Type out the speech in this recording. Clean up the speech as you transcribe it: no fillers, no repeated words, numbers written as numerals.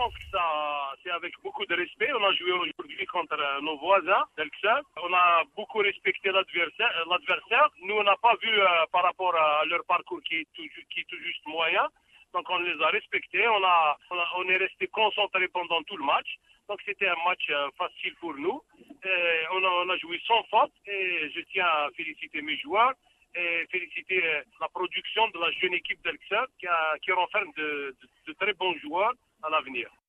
pense que ça, c'est avec beaucoup de respect. On a joué aujourd'hui contre nos voisins d'Elksa. On a beaucoup respecté l'adversaire. Nous, on n'a pas vu par rapport à leur parcours qui est tout juste moyen. Donc, on les a respectés. On est resté concentré pendant tout le match. Donc, c'était un match facile pour nous. Et on a joué sans faute. Et je tiens à féliciter mes joueurs et féliciter la production de la jeune équipe d'Elksa qui renferme de très bons joueurs à l'avenir.